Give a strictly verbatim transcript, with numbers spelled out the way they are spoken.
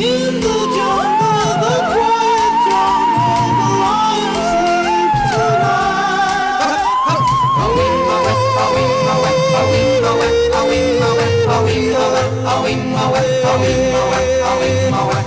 In the jungle, the quiet jungle, the lion sleeps tonight. Away, away, away, away, away, away, away, away, away, away, away, away.